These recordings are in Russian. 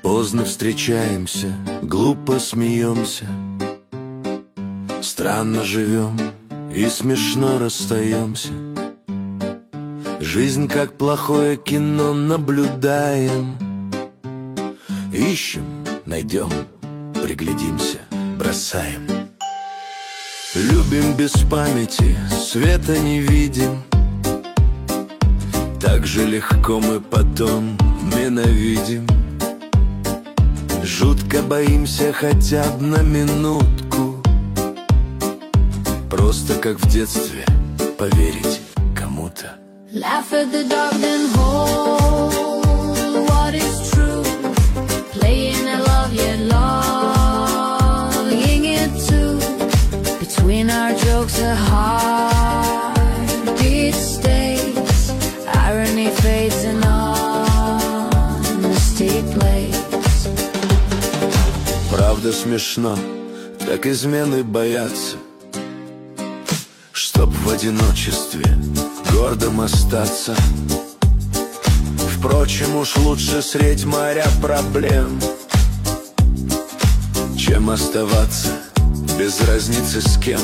Поздно встречаемся, глупо смеемся, странно живем и смешно расстаемся. Жизнь как плохое кино наблюдаем. Ищем, найдем, приглядимся, бросаем. Любим без памяти, света не видим. Так же легко мы потом ненавидим. Жутко боимся хотя бы на минутку, просто как в детстве поверить кому-то. Laugh at the dark then hold what is true. Playing at love yet longing it too. Between our jokes a heartbeat stays. Irony fades and honesty plays. Правда смешно, так измены боятся, чтоб в одиночестве гордым остаться. Впрочем, уж лучше средь моря проблем, чем оставаться без разницы с кем.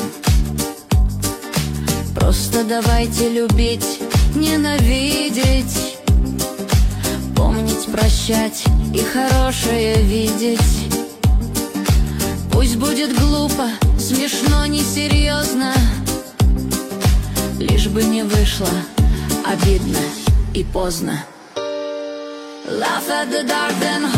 Просто давайте любить, ненавидеть, помнить, прощать и хорошее видеть. Пусть будет глупо, смешно, несерьезно, лишь бы не вышло обидно и поздно. Laugh at the dark then